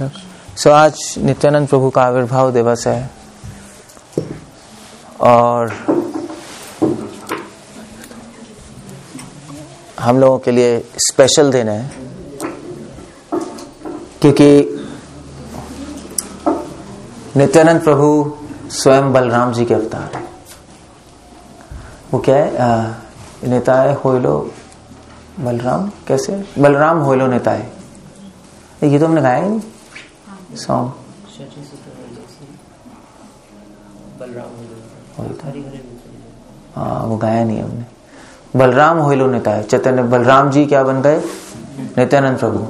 आज नित्यानंद प्रभु का आविर्भाव दिवस है और हम लोगों के लिए स्पेशल दिन है क्योंकि नित्यानंद प्रभु स्वयं बलराम जी के अवतार है। वो क्या है? नेताए होइलो बलराम, कैसे बलराम होइलो नेताए, ये तो हमने गाया ही नहीं सॉन्ग। हाँ, वो गाया नहीं हमने। बलराम होइलो नेताए, चैतन्य बलराम जी क्या बन गए? नित्यानंद प्रभु।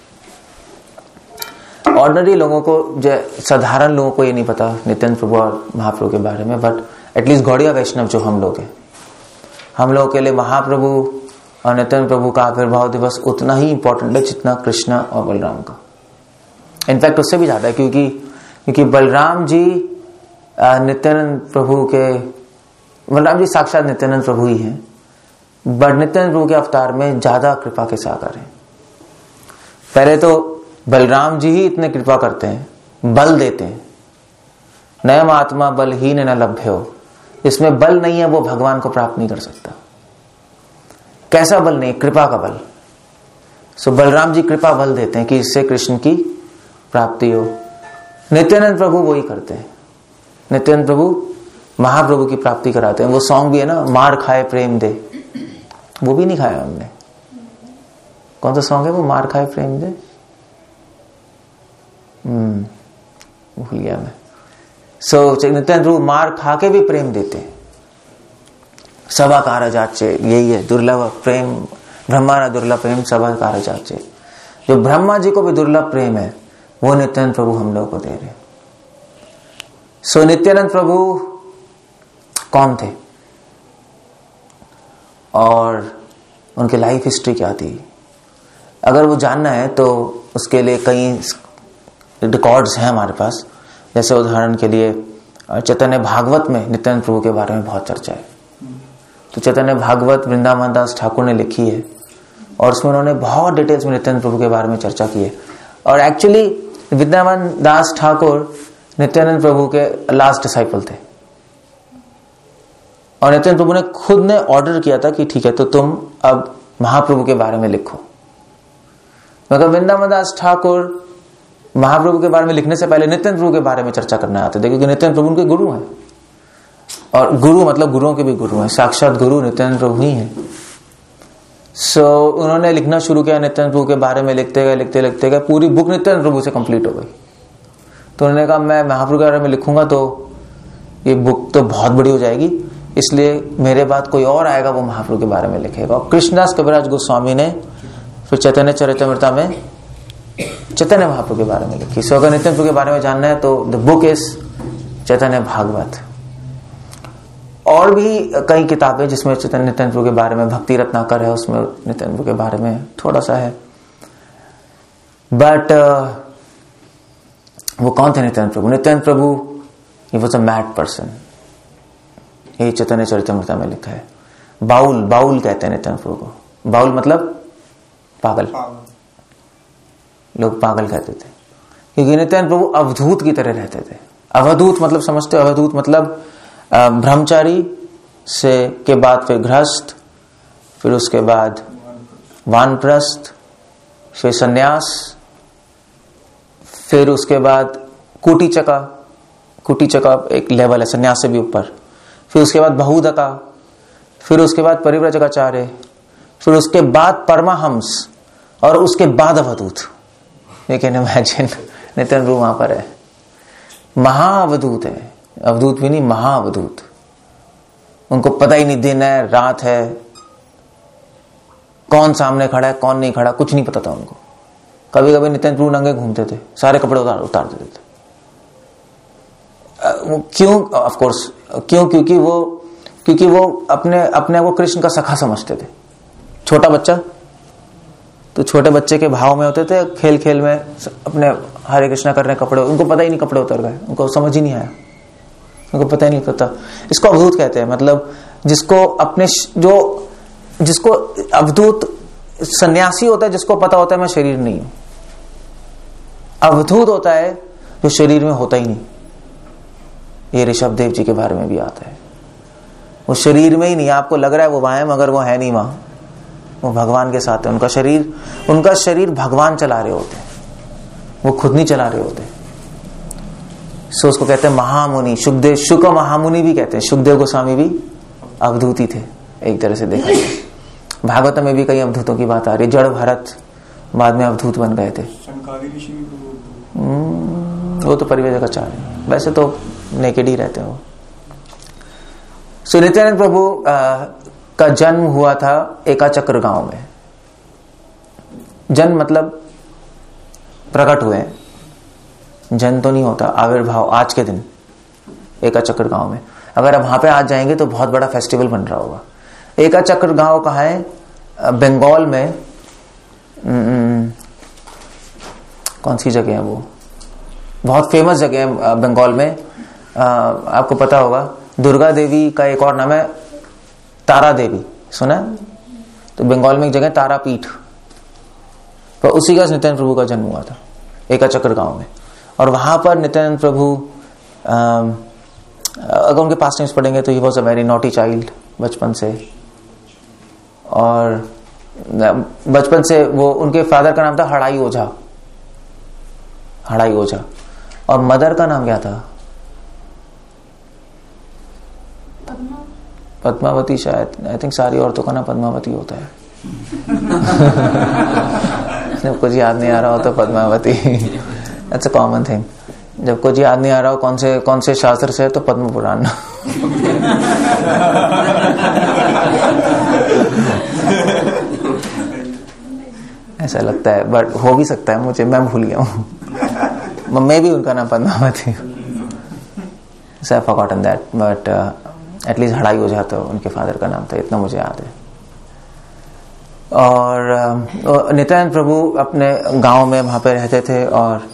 ऑर्डिनरी लोगों को, साधारण लोगों को ये नहीं पता नित्यानंद प्रभु और महाप्रभु के बारे में, बट एटलीस्ट गौड़िया वैष्णव जो हम लोग हैं, हम लोगों के लिए महाप्रभु और नित्यानंद प्रभु का आविर्भाव दिवस उतना ही इंपॉर्टेंट है जितना कृष्ण और बलराम का। इनफैक्ट उससे भी ज्यादा है क्योंकि बलराम जी नित्यानंद प्रभु के, बलराम जी साक्षात नित्यानंद प्रभु ही हैं, बट नित्यानंद प्रभु के अवतार में ज्यादा कृपा के सागर हैं। पहले तो बलराम जी ही इतने कृपा करते हैं, बल देते हैं। नयम आत्मा बलहीन न लभ्यो, इसमें बल नहीं है वो भगवान को प्राप्त नहीं कर सकता। कैसा बल नहीं? कृपा का बल। सो बलराम जी कृपा बल देते हैं कि इससे कृष्ण की प्राप्ति हो। नित्यानंद प्रभु वही करते हैं। नित्यानंद प्रभु महाप्रभु की प्राप्ति कराते हैं। वो सॉन्ग भी है ना, मार खाए प्रेम दे, वो भी नहीं खाया हमने। कौन सा सॉन्ग है वो? मार खाए प्रेम दे, भूल गया मैं। नित्यानंद प्रभु मार खा के भी प्रेम देते हैं। सभा कारजाचे, यही है दुर्लभ प्रेम, ब्रह्मा दुर्लभ प्रेम सभा कारजाचे। जो ब्रह्मा जी को भी दुर्लभ प्रेम है वो नित्यानंद प्रभु हम लोग को दे रहे। नित्यानंद प्रभु कौन थे और उनकी लाइफ हिस्ट्री क्या थी? अगर वो जानना है तो उसके लिए कई रिकॉर्ड्स हैं हमारे पास। जैसे उदाहरण के लिए चैतन्य भागवत में नित्यानंद प्रभु के बारे में बहुत चर्चा है। तो चैतन्य भागवत वृंदावन दास ठाकुर ने लिखी है और उसमें उन्होंने बहुत डिटेल्स में नित्यानंद प्रभु के बारे में चर्चा की है। और एक्चुअली वृंदावन दास ठाकुर नित्यानंद प्रभु के लास्ट डिसाइपल थे और नित्यानंद प्रभु ने खुद ने ऑर्डर किया था कि ठीक है, तो तुम अब महाप्रभु के बारे में लिखो। मगर वृंदावन दास ठाकुर महाप्रभु के बारे में लिखने से पहले नित्यानंद प्रभु के बारे में चर्चा करना आते थे, क्योंकि नित्यानंद प्रभु उनके गुरु हैं। और गुरु मतलब गुरुओं के भी गुरु हैं, साक्षात गुरु नित्यानंद प्रभु ही हैं। उन्होंने लिखना शुरू किया नित्यानंद प्रभु के बारे में, लिखते गए पूरी बुक नित्यानंद प्रभु से कंप्लीट हो गई। तो उन्होंने कहा मैं महाप्रभु के बारे में लिखूंगा तो ये बुक तो बहुत बड़ी हो जाएगी, इसलिए मेरे बाद कोई और आएगा वो महाप्रभु के बारे में लिखेगा। और कृष्णदास कविराज गोस्वामी ने फिर चैतन्य चरितामृत में चैतन्य महाप्रभु के बारे में लिखी। सो अगर नित्यानंद प्रभु के बारे में जानना है तो the book is Chaitanya Bhagavat. और भी कई किताबें जिसमें चैतन्य नित्यानंद प्रभु के बारे में, भक्ति रत्नाकर है उसमें नित्यानंद प्रभु के बारे में थोड़ा सा है। बट वो कौन थे Nityananda Prabhu? Nityananda Prabhu he was a mad person. ये चैतन्य चरितामृत में लिखा है। बाउल कहते हैं नित्यानंद प्रभु को। बाउल मतलब पागल। लोग पागल कहते थे क्योंकि नित्यानंद प्रभु अवधूत की तरह रहते थे। अवधूत मतलब समझते हो? अवधूत मतलब ब्रह्मचारी से के बाद फिर गृहस्थ, फिर उसके बाद वानप्रस्थ, फिर सन्यास, फिर उसके बाद कुटीचका एक लेवल है सन्यास से भी ऊपर, फिर उसके बाद बहुदका, फिर उसके बाद परिव्रजकाचार्य, फिर उसके बाद परमहंस और उसके बाद Avadhuta. You can imagine Nityananda Prabhu वहां पर है। महाअवधूत है, अवधूत भी नहीं, महाअवधूत। उनको पता ही नहीं दिन है रात है, कौन सामने खड़ा है कौन नहीं खड़ा, कुछ नहीं पता था उनको। कभी कभी नित्यानंद प्रभु नंगे घूमते थे, सारे कपड़े उतार देते थे। क्यों? ऑफ कोर्स क्यों? क्योंकि वो अपने को कृष्ण का सखा समझते थे। छोटा बच्चा तो छोटे बच्चे के भाव में होते थे, खेल खेल में अपने हरे कृष्णा कर रहे कपड़े, उनको पता ही नहीं कपड़े उतर गए, उनको समझ ही नहीं आया, उनको पता ही नहीं पता। इसको अवधूत कहते हैं। मतलब जिसको अवधूत सन्यासी होता है, जिसको पता होता है मैं शरीर नहीं हूं। अवधूत होता है जो शरीर में होता ही नहीं। ये ऋषभ देव जी के बारे में भी आता है, वो शरीर में ही नहीं, आपको लग रहा है वो वहां है मगर वो है नहीं वहां, वो भगवान के साथ है। उनका शरीर भगवान चला रहे होते हैं, वो खुद नहीं चला रहे होते। सो उसको कहते हैं महामुनि। सुखदेव, शुक महामुनि भी कहते हैं। सुखदेव गोस्वामी भी अवधूति थे एक तरह से देखा जाए। भागवत में भी कई अवधूतों की बात आ रही है। जड़ भरत बाद में अवधूत बन गए थे। वो तो परिवेशकाचार्य, वैसे तो नेकेड ही रहते हो। सो नित्यानंद प्रभु का जन्म हुआ था एकाचक्र गांव में। जन्म मतलब प्रकट हुए, जन्म तो नहीं होता, आविर्भाव आज के दिन एकाचक्र गांव में। अगर आप वहां पे आज जाएंगे तो बहुत बड़ा फेस्टिवल बन रहा होगा। एकाचक्र गांव कहाँ है? बंगाल में। कौन सी जगह है वो? बहुत फेमस जगह है बंगाल में। आपको पता होगा दुर्गा देवी का एक और नाम है तारा देवी, सुना है? तो बंगाल में एक जगह तारापीठ, तो उसी का नित्यानंद प्रभु का जन्म हुआ था एकाचक्र गांव में। और वहां पर नित्यानंद प्रभु अगर उनके पास टाइम्स पढ़ेंगे तो he was a very naughty child बचपन से। और बचपन से वो, उनके फादर का नाम था हड़ाई ओझा, हड़ाई ओझा, और मदर का नाम क्या था? पद्मावती शायद। आई थिंक सारी औरतों का नाम पद्मावती होता है। जब कुछ याद नहीं आ रहा हो तो Padmavati, it's a common thing. जब कुछ याद नहीं आ रहा हो कौन से शास्त्र से, तो पद्म पुराण। ऐसा लगता है, बट हो भी सकता है मुझे, मैं भूल गया हूँ। मैं भी उनका नाम Padmavati, so I forgotten that, but at least Hadai हो जाता, उनके फादर का नाम था, इतना मुझे याद है। और नित्यानंद प्रभु अपने गांव में वहां पे रहते थे। और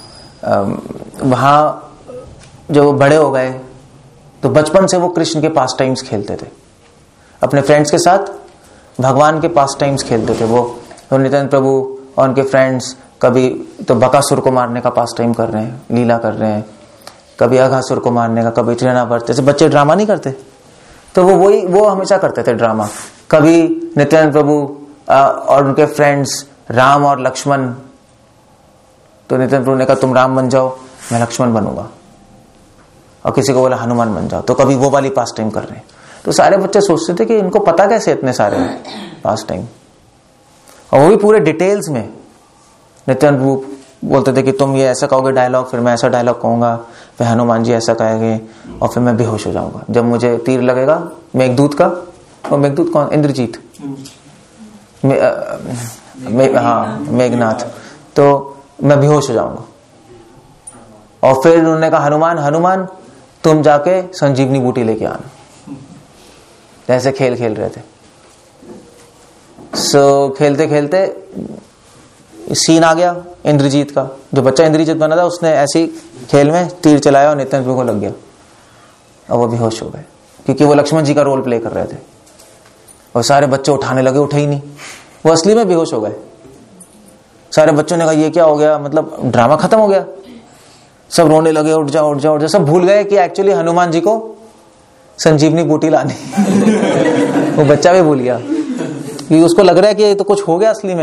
वहां जब वो बड़े हो गए तो बचपन से वो कृष्ण के पास टाइम्स खेलते थे, अपने फ्रेंड्स के साथ भगवान के पास टाइम्स खेलते थे। वो नित्यानंद प्रभु और उनके फ्रेंड्स कभी तो बकासुर को मारने का पास टाइम कर रहे हैं, लीला कर रहे हैं, कभी अघासुर को मारने का, कभी तृणावर्त। जैसे बच्चे ड्रामा नहीं करते, तो वो हमेशा करते थे ड्रामा। कभी नित्यानंद प्रभु और उनके फ्रेंड्स राम और लक्ष्मण, तो नित्यानंद प्रभु ने कहा तुम राम बन जाओ, मैं लक्ष्मण बनूंगा, और किसी को बोला हनुमान बन जाओ, तो कभी वो वाली पास टाइम कर रहे हैं। तो सारे बच्चे सोचते थे कि इनको पता कैसे इतने सारे पास टाइम, और वो भी पूरे डिटेल्स में। नित्यानंद प्रभु बोलते थे कि तुम ये ऐसा कहोगे डायलॉग, फिर मैं ऐसा डायलॉग कहूंगा, फिर हनुमान जी ऐसा कहेंगे, और फिर मैं बेहोश हो जाऊंगा। जब मुझे तीर लगेगा मेघदूत का, और मेघदूत कौन? इंद्रजीत, हाँ मेघनाथ, तो मैं बेहोश हो जाऊंगा। और फिर उन्होंने कहा हनुमान तुम जाके संजीवनी बूटी लेके आना। ऐसे खेल खेल रहे थे। सो खेलते खेलते सीन आ गया इंद्रजीत का। जो बच्चा इंद्रजीत बना था उसने ऐसी खेल में तीर चलाया और नित्यानंद प्रभु को लग गया, और वो बेहोश हो गए, क्योंकि वो लक्ष्मण जी का रोल प्ले कर रहे थे। और सारे बच्चे उठाने लगे, उठे ही नहीं, वो असली में बेहोश हो गए। सारे बच्चों ने कहा ये क्या हो गया, मतलब ड्रामा खत्म हो गया। सब रोने लगे, उठ जाओ उठ जाओ उठ जाओ। सब भूल गए कि एक्चुअली हनुमान जी को संजीवनी बूटी लानी। वो बच्चा भी भूल गया, क्योंकि उसको लग रहा है कि ये तो कुछ हो गया असली में।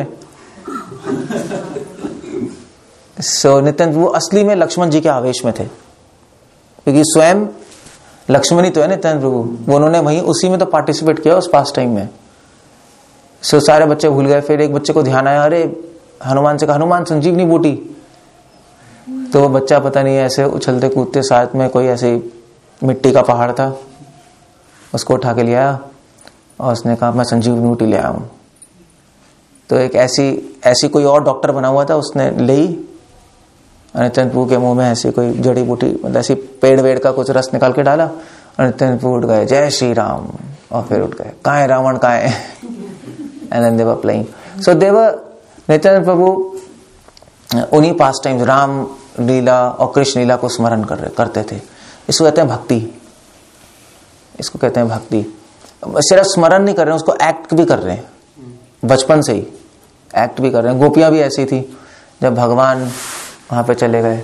सो नित्यानंद वो असली में लक्ष्मण जी के आवेश में थे, क्योंकि स्वयं लक्ष्मण ही तो है नित्यानंद प्रभु, वो उन्होंने वहीं उसी में तो पार्टिसिपेट किया उस पास टाइम में। सो सारे बच्चे भूल गए। फिर एक बच्चे को ध्यान आया, अरे हनुमान से कहा हनुमान संजीवनी बूटी। तो वो बच्चा पता नहीं ऐसे उछलते कूदते, साथ में कोई ऐसे मिट्टी का पहाड़ था, उसको उठा के ले आया, और उसने कहा मैं संजीवनी बूटी ले आया हूं। तो एक ऐसी कोई और डॉक्टर बना हुआ था, उसने ली, नित्यानंद प्रभु के मुंह में ऐसी कोई जड़ी बूटी, मतलब ऐसी पेड़ वेड़ का कुछ रस निकाल के डाला, और नित्यानंद प्रभु उठ गए, जय श्री राम, और फिर उठ गए, कहाँ है रावण कहाँ है। And then they were playing. So they were, Nityananda Prabhu उन्हीं पास टाइम्स राम लीला और कृष्ण लीला को स्मरण करते थे। इसको कहते हैं भक्ति, इसको कहते हैं भक्ति। सिर्फ स्मरण नहीं कर रहे हैं, उसको एक्ट भी कर रहे हैं, बचपन से ही एक्ट भी कर रहे हैं। गोपियां भी ऐसी थी, जब भगवान वहां पे चले गए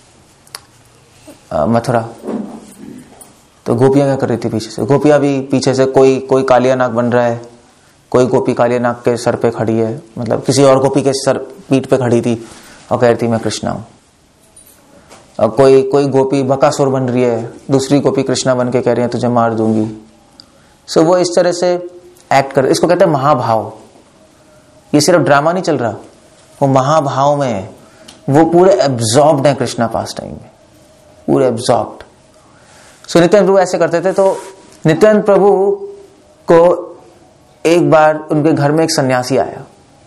मथुरा। तो गोपियां क्या कर रही थी पीछे से, गोपियां भी पीछे से, कोई कालिया नाग बन रहा है, कोई गोपी कालिया नाग के सर पे खड़ी है, मतलब किसी और गोपी के सर पीठ पे खड़ी थी और कह रही थी मैं कृष्णा हूं। और कोई गोपी बकासुर बन रही है, दूसरी गोपी कृष्णा बन के कह रही है तुझे मार दूंगी। सो वो इस तरह से एक्ट कर, इसको कहते हैं महाभाव। ये सिर्फ ड्रामा नहीं चल रहा, वो महाभाव में है, वो पूरे एब्जॉर्ब्ड है कृष्णा पास टाइम में, पूरे एब्जॉर्ब्ड। सो नित्यानंद प्रभु ऐसे करते थे। तो नित्यानंद प्रभु को एक बार उनके घर में एक सन्यासी आया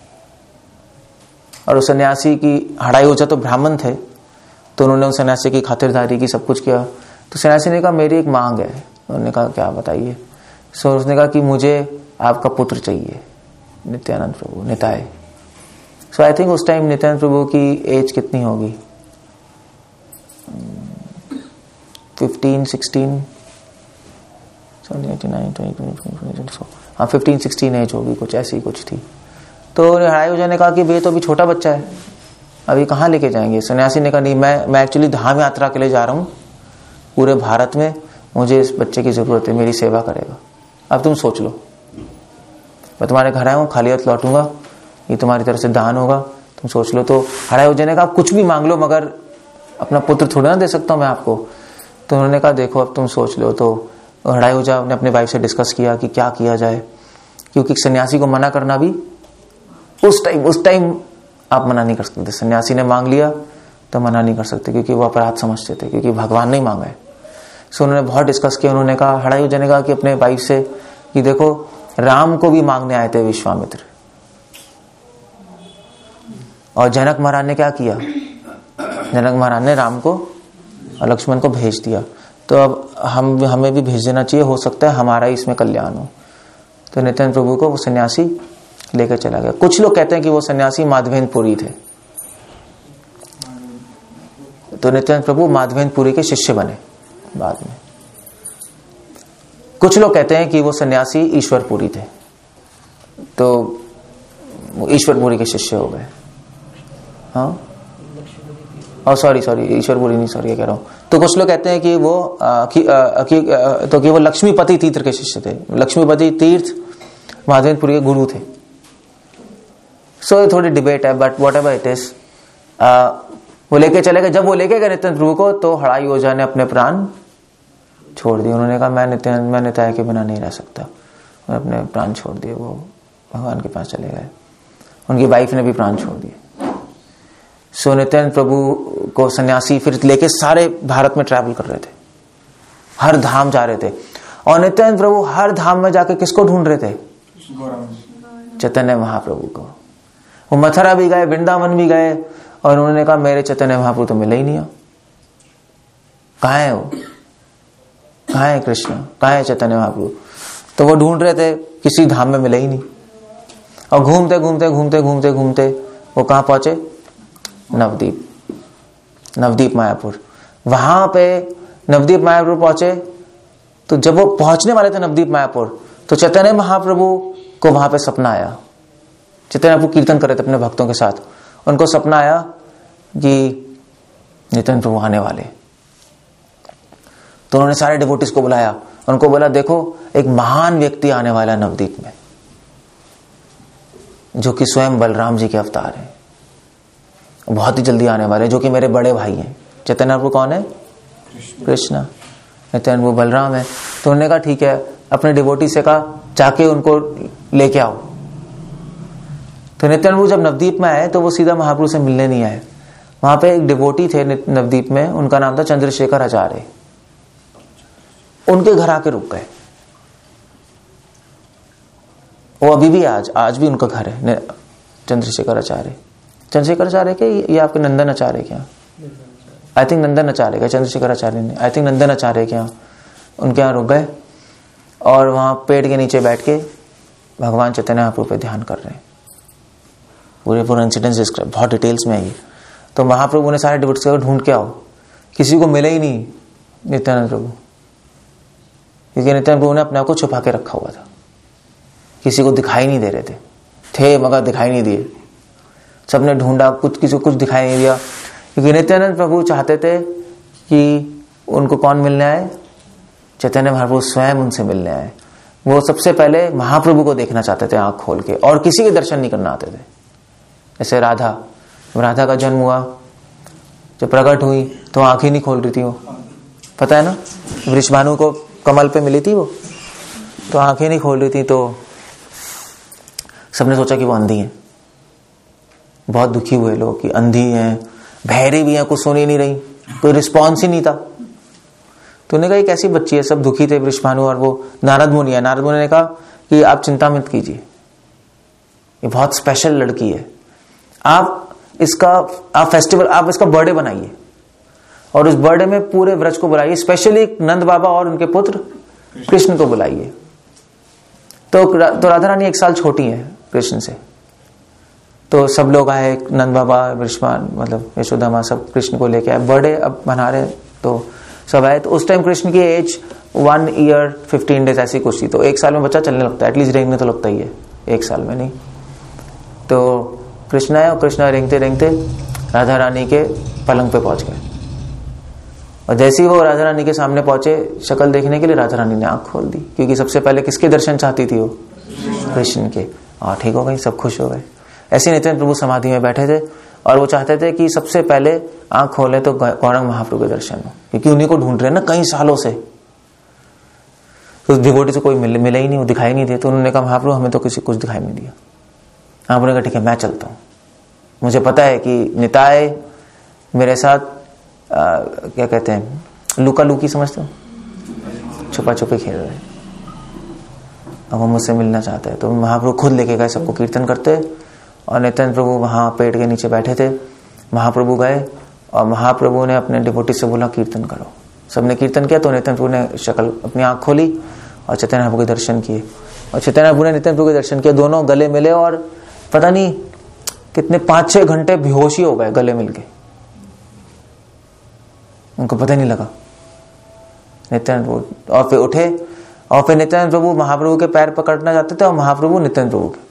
और उस सन्यासी की हड़ाई हो जाए, तो ब्राह्मण थे, तो उन्होंने उस सन्यासी की खातिरदारी की, सब कुछ किया। तो सन्यासी ने कहा मेरी एक मांग है। उन्होंने कहा क्या बताइए। सो उसने कहा कि मुझे आपका पुत्र चाहिए, Nityananda Prabhu, Nitai. So I think उस टाइम नित्यानंद प्रभु की एज कितनी होगी, 15, 16, 15-16 एज होगी, कुछ ऐसी कुछ थी। तो हड़ाई हो जाने कहा कि ये तो अभी छोटा बच्चा है, अभी कहाँ लेके जाएंगे। सन्यासी ने कहा नहीं, मैं एक्चुअली धाम यात्रा के लिए जा रहा हूँ पूरे भारत में, मुझे इस बच्चे की जरूरत है, मेरी सेवा करेगा। अब तुम सोच लो, मैं तुम्हारे घर आया हूँ, खाली हाथ लौटूंगा, ये तुम्हारी तरफ से दान होगा, तुम सोच लो। तो हड़ाई हो जाने का आप कुछ भी मांग लो, मगर अपना पुत्र थोड़ा ना दे सकता हूँ मैं आपको। तो उन्होंने कहा देखो अब तुम सोच लो। तो हड़ाई हो जाए, अपने वाइफ से डिस्कस किया कि क्या किया जाए, क्योंकि सन्यासी को मना करना भी उस टाइम आप मना नहीं कर सकते थे। सन्यासी ने मांग लिया तो मना नहीं कर सकते, क्योंकि वो अपराध समझते थे, क्योंकि भगवान ने मांगा है। सो उन्होंने बहुत डिस्कस किया। उन्होंने कहा, हड़ाई हो जाने का कि अपने वाइफ से कि देखो राम को भी मांगने आए थे विश्वामित्र, और जनक महाराज ने क्या किया, जनक महाराज ने राम को और लक्ष्मण को भेज दिया। तो अब हमें भी भेज देना चाहिए, हो सकता है हमारा ही इसमें कल्याण हो। तो नित्यानंद प्रभु को वो सन्यासी लेकर चला गया। कुछ लोग कहते हैं कि वो सन्यासी माधवेंद्रपुरी थे। तो नित्यानंद प्रभु माधवेंद्रपुरी के शिष्य बने बाद में। कुछ लोग कहते हैं कि वो सन्यासी ईश्वरपुरी थे, तो ईश्वरपुरी के शिष्य हो गए। हाँ, और सॉरी ईश्वरपुरी नहीं, सॉरी कह रहा हूं। तो कुछ लोग कहते हैं कि वो कि वो लक्ष्मीपति तीर्थ के शिष्य थे। लक्ष्मीपति तीर्थ माधवेंद्रपुरी के गुरु थे। सो ये थोड़ी डिबेट है, but whatever it is, वो लेके चले गए। जब वो लेके गए नित्यानंद प्रभु को, तो हड़ाई ओझा ने अपने प्राण छोड़ दिए। उन्होंने कहा मैं निताय के बिना नहीं रह सकता, और अपने प्राण छोड़ दिए। वो भगवान के पास चले गए। उनकी वाइफ ने भी प्राण छोड़ दिए। सो नित्यानंद प्रभु को सन्यासी फिर लेके सारे भारत में ट्रैवल कर रहे थे, हर धाम जा रहे थे। और नित्यानंद प्रभु हर धाम में जाके किसको ढूंढ रहे थे, चैतन्य महाप्रभु को। वो मथुरा भी गए, वृंदावन भी गए, और उन्होंने कहा मेरे चैतन्य महाप्रभु तो मिले ही नहीं। कहाँ है वो, कहाँ है कृष्ण, कहाँ है चैतन्य महाप्रभु। तो वो ढूंढ रहे थे, किसी धाम में मिले ही नहीं। और घूमते घूमते घूमते घूमते घूमते वो कहाँ पहुंचे, नवदीप मायापुर। वहां पे नवदीप मायापुर पहुंचे। तो जब वो पहुंचने वाले थे नवदीप मायापुर, तो चैतन्य महाप्रभु को वहां पे सपना आया। चैतन्य महाप्रभु कीर्तन कर रहे थे अपने भक्तों के साथ, उनको सपना आया कि नित्यानंद प्रभु आने वाले। तो उन्होंने सारे डिवोटीज को बुलाया, उनको बोला देखो एक महान व्यक्ति आने वाला है नवदीप में, जो कि स्वयं बलराम जी के अवतार हैं, बहुत ही जल्दी आने वाले, जो कि मेरे बड़े भाई हैं। चैतन्य प्रभु कौन है, कृष्ण। नित्यानंद प्रभु बलराम है। तो उन्होंने कहा ठीक है, अपने डिवोटी से कहा जाके उनको लेके आओ। तो नित्यानंद प्रभु जब नवदीप में आए तो वो सीधा महाप्रभु से मिलने नहीं आए। वहां पे एक डिवोटी थे नवदीप में, उनका नाम था चंद्रशेखर आचार्य। उनके घर आके रुक गए। वो अभी भी आज भी उनका घर है, चंद्रशेखर आचार्य। चंद्रशेखर आचार्य के ये आपके नंदन आचार्य क्या, आई थिंक नंदन आचार्य का, चंद्रशेखर आचार्य ने आई थिंक नंदन आचार्य के यहाँ, उनके यहाँ रुक गए। और वहां पेड़ के नीचे बैठ के भगवान चैतन्य महाप्रभु पे ध्यान कर रहे हैं। पूरे इंसिडेंट डिस्क्राइब बहुत डिटेल्स में है ये। तो महाप्रभु ने सारे डिवोटीज को ढूंढ के आओ, किसी को मिले ही नहीं नित्यानंद प्रभु, क्योंकि नित्यानंद प्रभु ने अपने आप को छुपा के रखा हुआ था, किसी को दिखाई नहीं दे रहे थे मगर दिखाई नहीं दिए। सबने ढूंढा, किसी को कुछ दिखाई नहीं दिया। क्योंकि नित्यानंद प्रभु चाहते थे कि उनको कौन मिलने आए, चैतन्य महाप्रभु स्वयं उनसे मिलने आए। वो सबसे पहले महाप्रभु को देखना चाहते थे आंख खोल के, और किसी के दर्शन नहीं करना आते थे। जैसे राधा का जन्म हुआ, जब प्रकट हुई तो आंख ही नहीं खोल रही थी वो, पता है ना, वृषभानु को कमल पे मिली थी वो, तो आंखें नहीं खोल रही थी, तो सबने सोचा कि वो अंधी है। बहुत दुखी हुए लोग कि अंधी हैं, बहरी भी हैं, कुछ सुन ही नहीं रही, कोई रिस्पॉन्स ही नहीं था। तो उन्होंने कहा एक ऐसी बच्ची है, सब दुखी थे वृषभानु, और वो नारद मुनि है। नारद मुनि ने कहा कि आप चिंता मत कीजिए, ये बहुत स्पेशल लड़की है, आप फेस्टिवल, आप इसका बर्थडे बनाइए, और उस बर्थडे में पूरे व्रज को बुलाइए, स्पेशली नंद बाबा और उनके पुत्र कृष्ण को बुलाइए। तो राधा रानी 1 साल छोटी है कृष्ण से, तो सब लोग आए, नंद बाबा, वृषभान, मतलब यशोदा माँ, सब कृष्ण को लेके आए, बर्थडे अब मना रहे, तो सब आए। तो उस टाइम कृष्ण की एज 1 ईयर 15 डेज ऐसी कुछ थी। तो 1 साल में बच्चा चलने लगता है, एटलीस्ट रेंगने तो लगता ही है, 1 साल में नहीं। तो कृष्ण आए, और कृष्ण रेंगते रेंगते राधा रानी के पलंग पे पहुंच गए, और जैसे ही वो राधा रानी के सामने पहुंचे शक्ल देखने के लिए, राधा रानी ने आंख खोल दी, क्योंकि सबसे पहले किसके दर्शन चाहती थी वो, कृष्ण के। और ठीक हो गई, सब खुश हो गए। ऐसे नित्यानंद प्रभु समाधि में बैठे थे, और वो चाहते थे कि सबसे पहले आंख खोले तो गौरांग महाप्रभु के दर्शन हो, क्योंकि उन्हीं को ढूंढ रहे हैं ना कई सालों से। तो डिवोटी से कोई मिला ही नहीं, वो दिखाई नहीं दिए। तो उन्होंने कहा महाप्रभु हमें तो कुछ दिखाई नहीं दिया। आपने कहा ठीक है मैं चलता हूँ, मुझे पता है कि निताय मेरे साथ क्या कहते हैं, लुका लुकी समझते हो, छुपा छुपी खेल रहे हैं, अब वो मुझसे मिलना चाहते हैं। तो महाप्रभु खुद लेके गए, सबको कीर्तन करते, और नित्यानंद प्रभु वहां पेड़ के नीचे बैठे थे। महाप्रभु गए, और महाप्रभु ने अपने डिवोटी से बोला कीर्तन करो। सबने कीर्तन किया, तो नित्यानंद प्रभु ने शक्ल अपनी आंख खोली और चैतन्य प्रभु के दर्शन किए, और चैतन्य प्रभु ने नित्यानंद प्रभु के दर्शन किए। दोनों गले मिले, और पता नहीं कितने 5-6 घंटे बेहोशी हो गए गले मिलके, उनको पता नहीं लगा। नित्यानंद प्रभु और फिर उठे, और फिर नित्यानंद प्रभु महाप्रभु के पैर पकड़ना चाहते थे, और महाप्रभु नित्यानंद प्रभु के,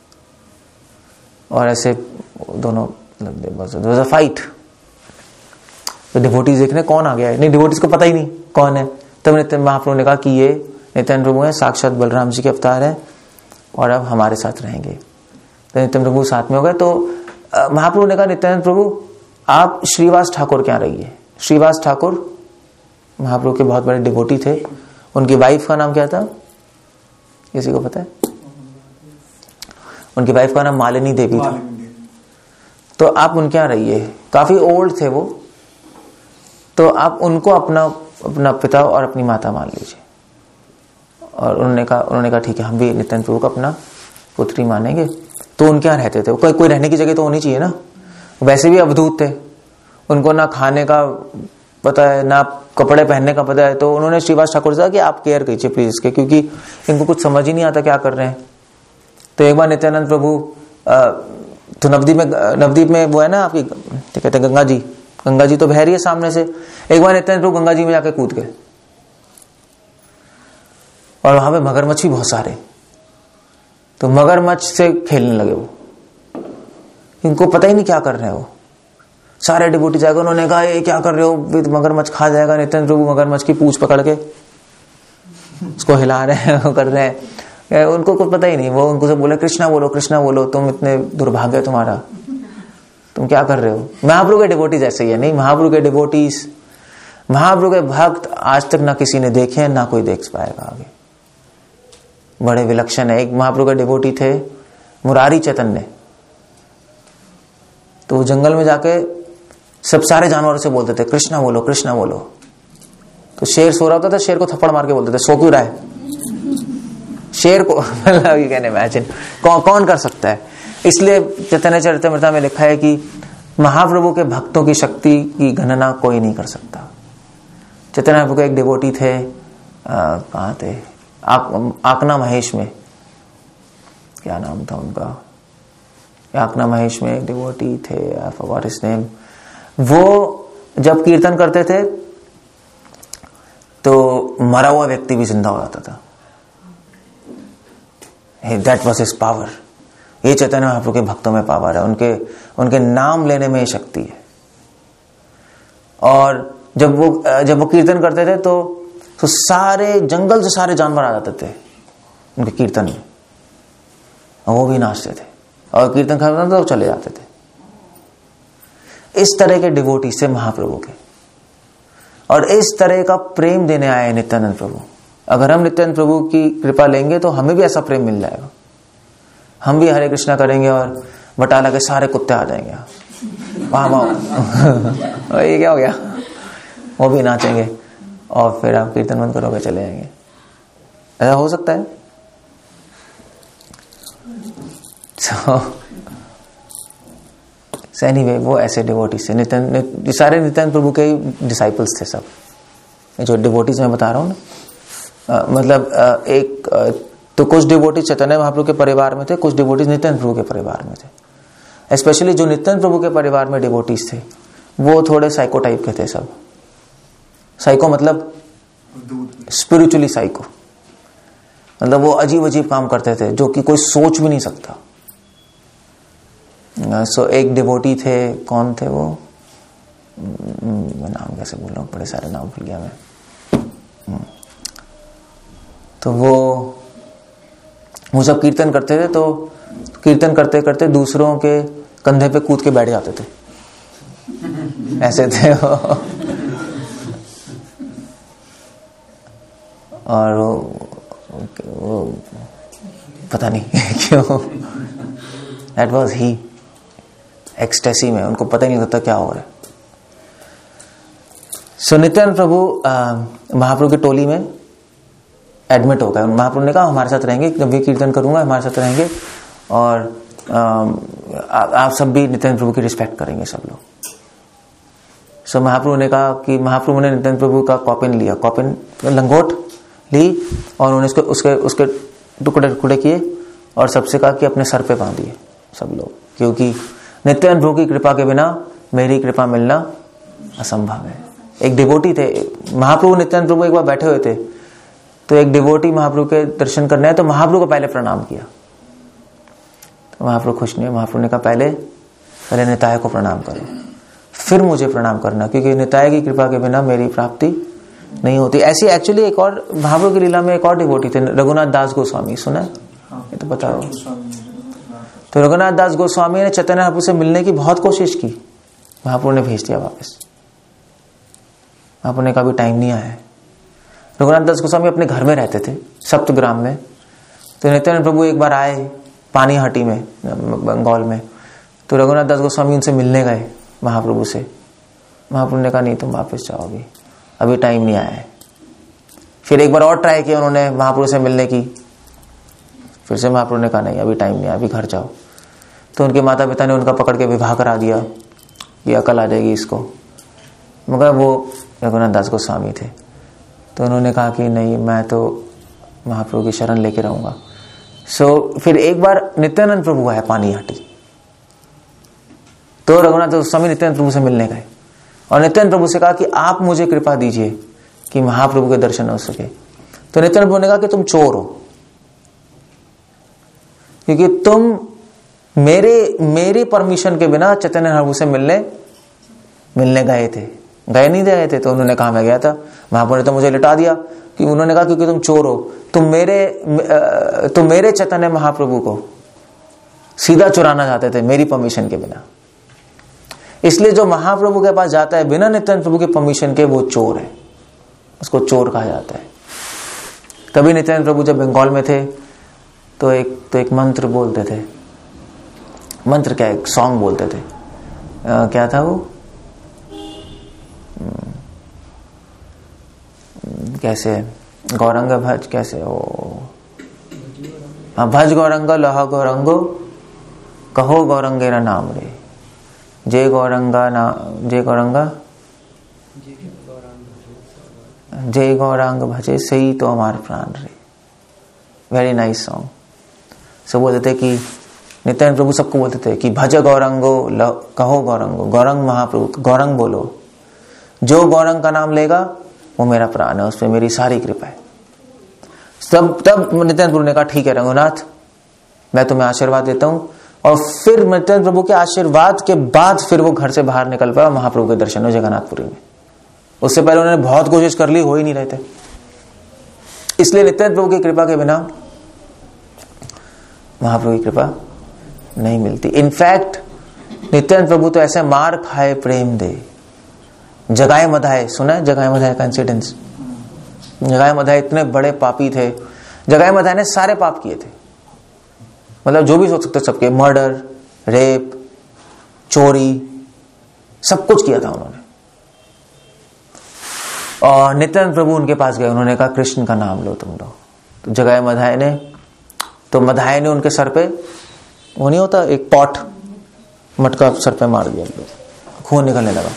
और ऐसे दोनों फाइट। तो डिवोटीज देखने कौन आ गया है, नहीं डिवोटीज को पता ही नहीं कौन है। तब नित्यानंद महाप्रभु ने कहा कि ये नित्यानंद प्रभु है, साक्षात बलराम जी के अवतार है, और अब हमारे साथ रहेंगे। तो नित्यानंद प्रभु साथ में हो गए। तो महाप्रभु ने कहा नित्यानंद प्रभु आप श्रीवास ठाकुर क्या रहिए। श्रीवास ठाकुर महाप्रभु के बहुत बड़े डिवोटी थे। उनकी वाइफ का नाम क्या था, किसी को पता है? उनकी वाइफ का नाम मालिनी देवी था। तो आप उनके यहाँ रहिए, काफी ओल्ड थे वो, तो आप उनको अपना पिता और अपनी माता मान लीजिए। और उन्होंने कहा ठीक है, हम भी नित्यानंद प्रभु को अपना पुत्री मानेंगे। तो उनके यहाँ रहते थे, कोई रहने की जगह तो होनी चाहिए ना। वैसे भी अवधूत थे, उनको ना खाने का पता है ना कपड़े पहनने का पता है। तो उन्होंने श्रीवास ठाकुर से कहा कि आप केयर कीजिए प्लीज इसके, क्योंकि इनको कुछ समझ ही नहीं आता क्या कर रहे हैं। तो एक बार नित्यानंद प्रभु तो नवदीप में वो है ना आपकी, कहते हैं गंगा जी तो बह रही है सामने से। एक बार नित्यानंद प्रभु गंगा जी में जाके कूद गए, और वहां पे मगरमच्छ भी बहुत सारे, तो मगरमच्छ से खेलने लगे वो। इनको पता ही नहीं क्या कर रहे हैं वो। सारे डिवोटी जाकर उन्होंने कहा ये क्या कर रहे हो, मगरमच्छ खा जाएगा। नित्यानंद प्रभु मगरमच्छ की पूंछ पकड़ के उसको हिला रहे हैं, कर रहे हैं। उनको कुछ पता ही नहीं। वो उनको से बोले कृष्णा बोलो, तुम इतने दुर्भाग्य तुम्हारा, तुम क्या कर रहे हो। महाप्रभु के डिवोटीज ऐसे ही है। नहीं, महाप्रभु के डिवोटीज, महाप्रभु के भक्त आज तक ना किसी ने देखे हैं, ना कोई देख पाएगा आगे। बड़े विलक्षण है। एक महाप्रभु के डिवोटी थे मुरारी चैतन्य, तो वो जंगल में जाके सब सारे जानवरों से बोलते थे कृष्णा बोलो। तो शेर सो रहा होता था, शेर को थप्पड़ मार के बोलते थे सो क्यों रहा है शेर को। मतलब यू कैन इमेजिन कौन कर सकता है। इसलिए चैतन्य चरितमृत में लिखा है कि महाप्रभु के भक्तों की शक्ति की गणना कोई नहीं कर सकता। चैतन्य प्रभु के एक डिवोटी थे, कहाँ थे, आकना महेश में, क्या नाम था उनका, आकना महेश में एक डिवोटी थे, आई फॉरगॉट हिज नेम। वो जब कीर्तन करते थे तो मरा हुआ व्यक्ति भी जिंदा हो जाता था। That was his power. ये चैतन्य महाप्रभु के भक्तों में पावर है, उनके नाम लेने में शक्ति है। और जब वो कीर्तन करते थे तो सारे जंगल से सारे जानवर आ जाते थे उनके कीर्तन में, और वो भी नाचते थे, और कीर्तन खत्म होता तो चले जाते थे। इस तरह के डिवोटी से महाप्रभु के, और इस तरह का प्रेम देने आए नित्यानंद प्रभु। अगर हम नित्यानंद प्रभु की कृपा लेंगे तो हमें भी ऐसा प्रेम मिल जाएगा, हम भी हरे कृष्णा करेंगे और बटाला के सारे कुत्ते आ जाएंगे, वाह ये क्या हो गया, वो भी नाचेंगे, और फिर आप कीर्तन बंद करोगे चले जाएंगे। ऐसा हो सकता है? एनीवे, वो ऐसे डिवोटीज थे। सारे नित्यानंद प्रभु के डिसाइपल्स थे सब, जो डिवोटीज मैं बता रहा हूँ ना। मतलब एक तो कुछ डिवोटीज चैतन्य महाप्रभु के परिवार में थे, कुछ डिवोटीज नित्यानंद प्रभु के परिवार में थे। स्पेशली जो नित्यानंद प्रभु के परिवार में डिवोटीज थे वो थोड़े साइको टाइप के थे सब। साइको मतलब स्पिरिचुअली साइको, मतलब वो अजीब अजीब काम करते थे जो कि कोई सोच भी नहीं सकता। सो एक डिवोटी थे, कौन थे वो, मैं नाम कैसे बोल रहा हूँ, बड़े सारे नाम भूल गया मैं। तो वो सब कीर्तन करते थे, तो कीर्तन करते करते दूसरों के कंधे पे कूद के बैठ जाते थे, ऐसे थे वो। और वो पता नहीं क्यों, दैट वाज ही, एक्सटेसी में, उनको पता ही नहीं होता क्या हो रहा है। सो नित्यानंद प्रभु महाप्रभु की टोली में एडमिट हो गए। महाप्रभु ने कहा हमारे साथ रहेंगे, जब भी कीर्तन करूंगा हमारे साथ रहेंगे, और आप सब भी नित्यानंद प्रभु की रिस्पेक्ट करेंगे सब लोग। सो महाप्रभु ने कहा कि महाप्रभु ने नित्यानंद प्रभु का कॉपिन लिया, कॉपिन लंगोट ली, और उन्होंने उसके टुकड़े टुकड़े किए और सबसे कहा कि अपने सर पे बांधिए सब लोग, क्योंकि नित्यानंद प्रभु की कृपा के बिना मेरी कृपा मिलना असंभव है। एक डिवोटी थे महाप्रभु, नित्यानंद प्रभु एक बार बैठे हुए थे, तो एक डिवोटी महाप्रभु के दर्शन करने आए, तो महाप्रभु को पहले प्रणाम किया। तो महाप्रभु खुश नहीं, महाप्रभु ने कहा पहले निताय को प्रणाम करो, फिर मुझे प्रणाम करना, क्योंकि निताय की कृपा के बिना मेरी प्राप्ति नहीं होती। ऐसी एक्चुअली एक और महाप्रभु की लीला में एक और डिवोटी थे, रघुनाथ दास गोस्वामी, सुना है? ये तो बताओ। तो रघुनाथ दास गोस्वामी ने चैतन्य महाप्रभु से मिलने की बहुत कोशिश की, महाप्रभु ने भेज दिया वापस। महाप्रभु ने कहा भी टाइम नहीं आया है। रघुनाथ दास गोस्वामी अपने घर में रहते थे सप्तग्राम में, तो नित्यानंद प्रभु एक बार आए पानीहाटी में, बंगाल में, तो रघुनाथ दास गोस्वामी उनसे मिलने गए महाप्रभु से। महाप्रभु ने कहा नहीं तुम वापस जाओ, अभी टाइम नहीं आया है। फिर एक बार और ट्राई किया उन्होंने महाप्रभु से मिलने की, फिर से महाप्रभु ने कहा नहीं अभी टाइम नहीं आया, अभी घर जाओ। तो उनके माता पिता ने उनका पकड़ के विवाह करा दिया, ये अकल आ जाएगी इसको, मगर वो रघुनाथ दास गोस्वामी थे, तो उन्होंने कहा कि नहीं मैं तो महाप्रभु की शरण लेके रहूंगा। सो फिर एक बार नित्यानंद प्रभु आए पानीहाटी, तो रघुनाथ गोस्वामी नित्यानंद प्रभु से मिलने गए और नित्यानंद प्रभु से कहा कि आप मुझे कृपा दीजिए कि महाप्रभु के दर्शन हो सके। तो नित्यानंद प्रभु ने कहा कि तुम चोर हो, क्योंकि तुम मेरे परमिशन के बिना चैतन्य महाप्रभु से मिलने गए थे, गए नहीं गए थे। तो उन्होंने कहा मैं गया था, महाप्रभु ने तो मुझे लिटा दिया कि उन्होंने कहा क्योंकि तुम चोर हो, तुम मेरे चैतन्य महाप्रभु को सीधा चुराना चाहते थे मेरी परमिशन के बिना। इसलिए जो महाप्रभु के पास जाता है बिना नित्यानंद प्रभु के परमिशन के वो चोर है, उसको चोर कहा जाता है। तभी नित्यानंद प्रभु जब बंगाल में थे तो एक मंत्र बोलते थे, मंत्र क्या, एक सॉन्ग बोलते थे, क्या था वो, कैसे गौरंग भज, कैसे ओ भज गौरंग लह गौरंगो कहो गौरंगेरा नाम रे, जय गौरंगा ना जय गौरंगा जय गौरांग भजे सही तो हमारे प्राण रे। Very nice song. सब बोलते थे कि नित्यानंद प्रभु सबको बोलते थे कि भज गौरंगो कहो गौरंगो, गौरंग महाप्रभु गौरंग बोलो, जो गौरंग का नाम लेगा वो मेरा प्राण है, उस पर मेरी सारी कृपा है। तब नित्यानंद प्रभु ने कहा ठीक है रघुनाथ मैं तुम्हें आशीर्वाद देता हूं। और फिर नित्यानंद प्रभु के आशीर्वाद के बाद फिर वो घर से बाहर निकल पाया, महाप्रभु के दर्शन हो जगन्नाथपुरी में। उससे पहले उन्होंने बहुत कोशिश कर ली, हो ही नहीं रहे थे। इसलिए नित्यानंद प्रभु की कृपा के बिना महाप्रभु की कृपा नहीं मिलती। इनफैक्ट नित्यानंद प्रभु तो ऐसे मार खाए प्रेम दे। जगाए मधाए, सुना है जगाए मधाए का इंसिडेंस? जगाए मधाए इतने बड़े पापी थे। जगाए मधाए ने सारे पाप किए थे, मतलब जो भी सोच सकते सबके, मर्डर, रेप, चोरी, सब कुछ किया था उन्होंने। और नित्यानंद प्रभु उनके पास गए, उन्होंने कहा कृष्ण का नाम लो तुम लोग। तो जगाए मधाए ने, तो मधाए ने उनके सर पे, वो नहीं होता एक पॉट, मटका सर पे मार दिया, खून निकलने लगा।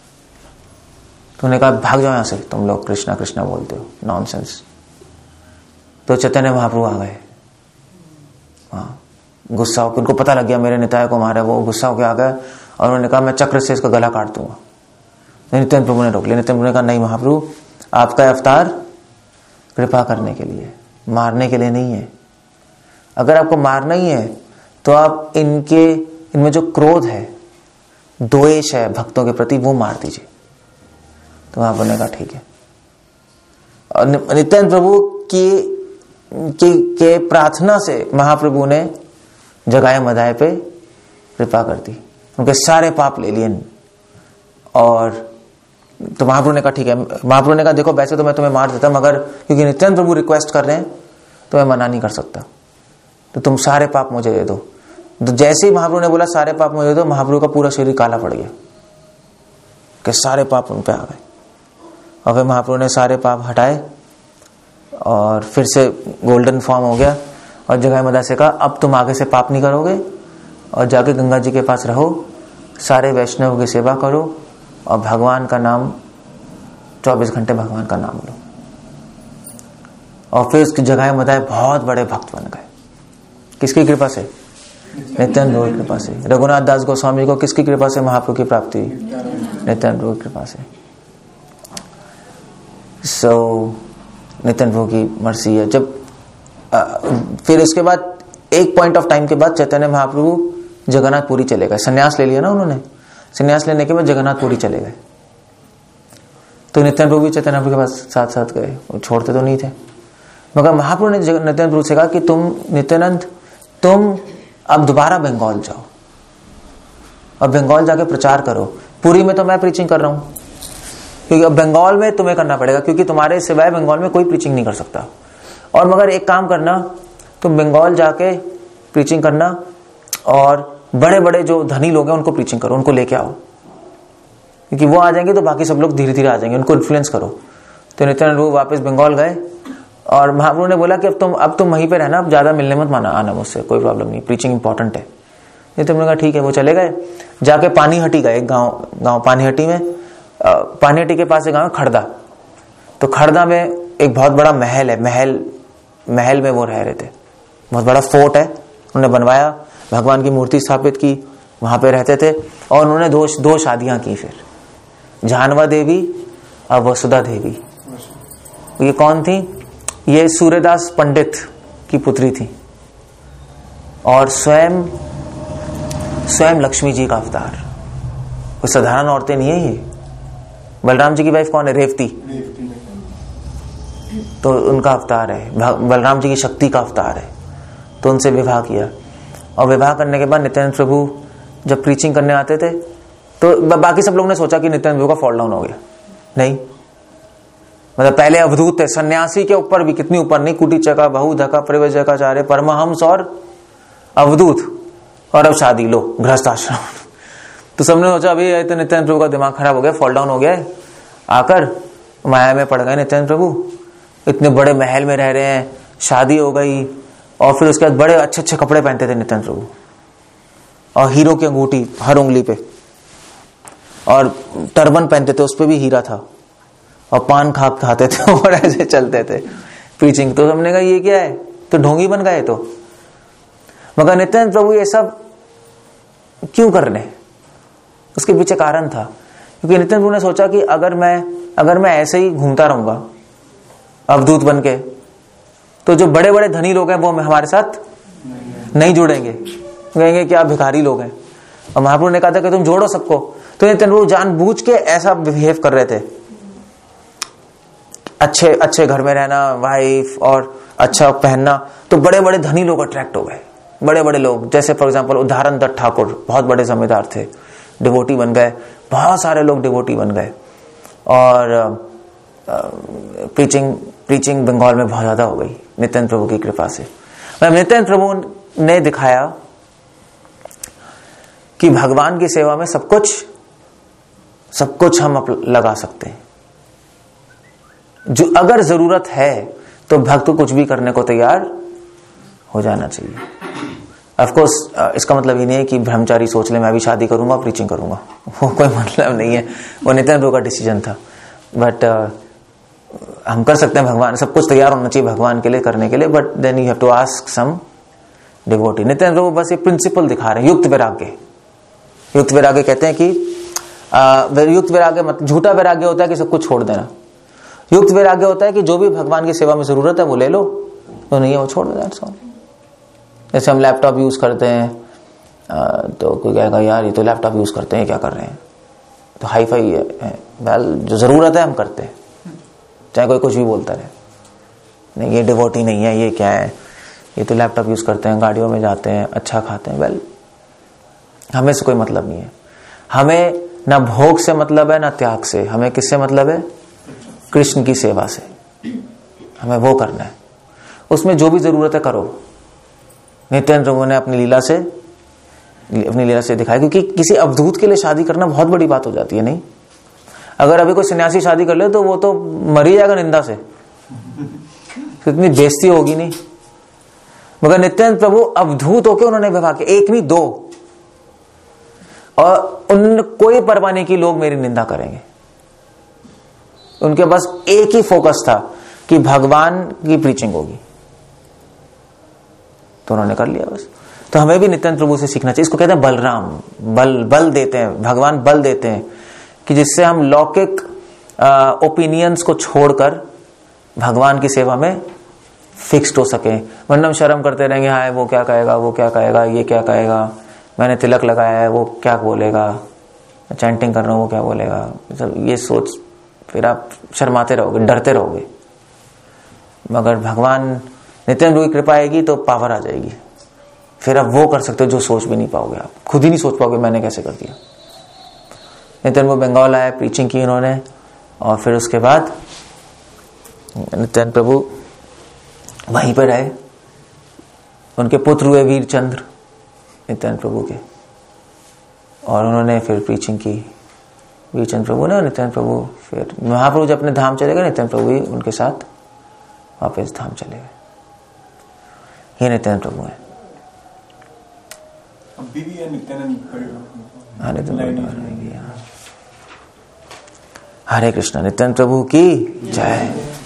तो उन्होंने कहा भाग जाओ यहां से, तुम लोग कृष्णा कृष्णा बोलते हो, नॉनसेंस। तो चैतन्य महाप्रभु आ गए, हाँ, गुस्सा होकर, उनको पता लग गया मेरे निताय को मारा, वो गुस्सा होकर आ गए और उन्होंने कहा मैं चक्र से इसका गला काट दूंगा। नित्यानंद प्रभु ने रोक लिया। नित्यानंद प्रभु ने कहा नहीं महाप्रभु, आपका अवतार कृपा करने के लिए, मारने के लिए नहीं है। अगर आपको मारना ही है तो आप इनमें जो क्रोध है, द्वेष है भक्तों के प्रति, वो मार दीजिए। तो महाप्रभु ने कहा ठीक है। और नित्यानंद प्रभु के प्रार्थना से महाप्रभु ने जगाए मधाए पे कृपा कर दी, उनके सारे पाप ले लिए। और तो महाप्रभु ने कहा ठीक है। महाप्रभु ने कहा देखो वैसे तो मैं तुम्हें मार देता, मगर क्योंकि नित्यानंद प्रभु रिक्वेस्ट कर रहे हैं तो मैं मना नहीं कर सकता, तो तुम सारे पाप मुझे दे दो। तो जैसे ही महाप्रभु ने बोला सारे पाप मुझे दे दो, महाप्रभु का पूरा शरीर काला पड़ गया कि सारे पाप उन पे आ गए। और फिर महाप्रभु ने सारे पाप हटाए और फिर से गोल्डन फॉर्म हो गया। और जगाए मधाए से कहा अब तुम आगे से पाप नहीं करोगे और जाके गंगा जी के पास रहो, सारे वैष्णव की सेवा करो और भगवान का नाम 24 घंटे भगवान का नाम लो। और फिर उसकी जगाए मधाए बहुत बड़े भक्त बन गए। किसकी कृपा से? नित्यानंद प्रभु की कृपा से। रघुनाथ दास गोस्वामी को किसकी कृपा से महाप्रभु की प्राप्ति हुई? नित्यानंद प्रभु की कृपा से। नित्यानंद प्रभु की मर्सी है। जब फिर उसके बाद एक पॉइंट ऑफ टाइम के बाद चैतन्य महाप्रभु जगन्नाथपुरी चले गए। संन्यास ले लिया ना उन्होंने, संन्यास लेने के बाद जगन्नाथपुरी चले गए। तो नित्यानंद प्रभु भी चैतन्य प्रभु के पास साथ साथ गए, वो छोड़ते तो नहीं थे। मगर महाप्रभु ने नित्यानंद प्रभु से कहा कि तुम नित्यानंद, तुम अब दोबारा बंगाल जाओ और बंगाल जाके प्रचार करो। पुरी में तो मैं प्रीचिंग कर रहा हूं, क्योंकि अब बंगाल में तुम्हें करना पड़ेगा, क्योंकि तुम्हारे सिवाय बंगाल में कोई प्रीचिंग नहीं कर सकता। और मगर एक काम करना, तुम बंगाल जाके प्रीचिंग करना और बड़े बड़े जो धनी लोग हैं उनको प्रीचिंग करो, उनको लेके आओ, क्योंकि वो आ जाएंगे तो बाकी सब लोग धीरे धीरे आ जाएंगे, उनको इन्फ्लुएंस करो। तो नित्यानंद प्रभु वापस बंगाल गए और महाप्रभु ने बोला कि अब तुम वहीं पे रहना, अब ज्यादा मिलने मत माना आना मुझसे, कोई प्रॉब्लम नहीं, प्रीचिंग इंपॉर्टेंट है। नित्यानंद ने कहा ठीक है। वो चले गए, जाके पानीहटी गए, गाँव पानीहटी में, पानीहटी के पास एक गाँव है खड़दा। तो खड़दा में एक बहुत बड़ा महल है, महल में वो रह रहे थे, बहुत बड़ा फोर्ट है उन्होंने बनवाया, भगवान की मूर्ति स्थापित की, वहां पे रहते थे। और उन्होंने दो शादियां की फिर, जानवा देवी और वसुधा देवी। ये कौन थी? ये सूर्यदास पंडित की पुत्री थी और स्वयं लक्ष्मी जी का अवतार। कोई साधारण औरतें नहीं है ये। बलराम जी की वाइफ कौन है? रेवती। तो उनका अवतार है, बलराम जी की शक्ति का अवतार है। तो उनसे विवाह किया और विवाह करने के बाद नित्यानंद प्रभु जब प्रीचिंग करने आते थे तो बाकी सब लोगों ने सोचा कि नित्यानंद प्रभु का फॉल डाउन हो गया। नहीं, मतलब पहले अवधूत थे, सन्यासी के ऊपर भी, कितनी ऊपर नहीं, कुटीचका, बहुधका, प्रवचकाचार्य, परमहंस और अवधूत, और अब शादी, लो गृहस्थ आश्रम। तो सबने सोचा अभी तो नित्यानंद प्रभु का दिमाग खराब हो गया, फॉल डाउन हो गया है, आकर माया में पड़ गए नित्यानंद प्रभु। इतने बड़े महल में रह रहे हैं, शादी हो गई, और फिर उसके बाद बड़े अच्छे अच्छे कपड़े पहनते थे नित्यानंद प्रभु, और हीरो की अंगूठी हर उंगली पे, और टर्बन पहनते थे, उस पे भी हीरा था, और पान खाते थे और ऐसे चलते थे प्रीचिंग। तो हमने कहा ये क्या है, तो ढोंगी बन गए। तो मगर नित्यानंद प्रभु ये सब क्यों कर रहे? उसके पीछे कारण था, क्योंकि नित्यानंद प्रभु ने सोचा कि अगर मैं ऐसे ही घूमता रहूंगा अवधूत बन के, तो जो बड़े बड़े धनी लोग हैं वो हमारे साथ नहीं जुड़ेंगे, कहेंगे क्या भिखारी लोग हैं। और महाप्रभु ने कहा था कि तुम जोड़ो सबको। तो नित्यानंद प्रभु जानबूझ के ऐसा बिहेव कर रहे थे अच्छे अच्छे घर में रहना, वाइफ और अच्छा पहनना, तो बड़े बड़े धनी लोग अट्रैक्ट हो गए। बड़े बड़े लोग, जैसे फॉर एग्जांपल उदाहरण दत्त ठाकुर, बहुत बड़े जमींदार थे, डिवोटी बन गए, बहुत सारे लोग डिवोटी बन गए। और प्रीचिंग बंगाल में बहुत ज्यादा हो गई नित्यानंद प्रभु की कृपा से। नित्यानंद प्रभु ने दिखाया कि भगवान की सेवा में सब कुछ हम लगा सकते हैं। जो अगर जरूरत है तो भक्त कुछ भी करने को तैयार हो जाना चाहिए। ऑफ कोर्स इसका मतलब ये नहीं है कि ब्रह्मचारी सोच ले मैं भी शादी करूंगा प्रीचिंग करूंगा, वो कोई मतलब नहीं है, वो नित्यानंद प्रभु का डिसीजन था। बट हम कर सकते हैं, भगवान सब कुछ तैयार होना चाहिए भगवान के लिए करने के लिए, but then you have to ask some devotee. Nityananda Prabhu बस एक प्रिंसिपल दिखा रहे हैं, युक्त वैराग्य। युक्त वैराग्य कहते हैं कि युक्त वैराग्य मतलब झूठा वैराग्य होता है कि सब कुछ छोड़ देना। युक्त वैराग्य होता है कि जो भी भगवान की सेवा में जरूरत है वो ले लो, तो नहीं है वो छोड़ दो। जैसे हम लैपटॉप यूज करते हैं तो कोई कहेगा यार ये तो लैपटॉप यूज करते हैं, क्या कर रहे हैं, तो हाई फाई है। वेल जो जरूरत है हम करते हैं, चाहे कोई कुछ भी बोलता रहे। नहीं ये डिवोटी नहीं है, ये क्या है, ये तो लैपटॉप यूज करते हैं, गाड़ियों में जाते हैं, अच्छा खाते हैं। वेल हमें से कोई मतलब नहीं है। हमें ना भोग से मतलब है ना त्याग से, हमें किससे मतलब है, कृष्ण की सेवा से। हमें वो करना है, उसमें जो भी जरूरत है करो। नित्यानंद प्रभु ने अपनी लीला से दिखाया, क्योंकि किसी अवधूत के लिए शादी करना बहुत बड़ी बात हो जाती है। नहीं, अगर अभी कोई सन्यासी शादी कर ले तो वो तो मर ही जाएगा निंदा से, कितनी बेइज्जती होगी। नहीं, मगर नित्यानंद प्रभु अवधूत होके उन्होंने विवाह किया, एक नहीं दो, और उन कोई परवाह नहीं कि लोग मेरी निंदा करेंगे। उनके बस एक ही फोकस था कि भगवान की प्रीचिंग होगी, तो उन्होंने कर लिया बस। तो हमें भी नित्यानंद प्रभु से सीखना चाहिए। इसको कहते हैं बलराम, बल देते हैं भगवान, बल देते हैं कि जिससे हम लौकिक ओपिनियंस को छोड़कर भगवान की सेवा में फिक्स्ड हो सके। वरना हम शर्म करते रहेंगे, हाय वो क्या कहेगा, वो क्या कहेगा, ये क्या कहेगा, मैंने तिलक लगाया है वो क्या बोलेगा, चैंटिंग कर रहा हूं वो क्या बोलेगा, ये सोच फिर आप शर्माते रहोगे, डरते रहोगे। मगर भगवान नित्यानंद की कृपा आएगी तो पावर आ जाएगी, फिर आप वो कर सकते हो जो सोच भी नहीं पाओगे। आप खुद ही नहीं सोच पाओगे मैंने कैसे कर दिया। नित्यानंद बंगाल आए, प्रीचिंग की उन्होंने, और फिर उसके बाद नित्यानंद प्रभु वहीं पर रहे। उनके पुत्र हुए वीरचंद्र नित्यानंद प्रभु के, और उन्होंने फिर प्रीचिंग की। वीरचंद्र प्रभु ने, नित्यानंद प्रभु फिर महाप्रभु जब अपने धाम चले गए, नित्यानंद प्रभु भी उनके साथ वापस धाम चले गए। ये नित्यानंद प्रभु है। हरे कृष्ण। नित्यानंद प्रभु की जय।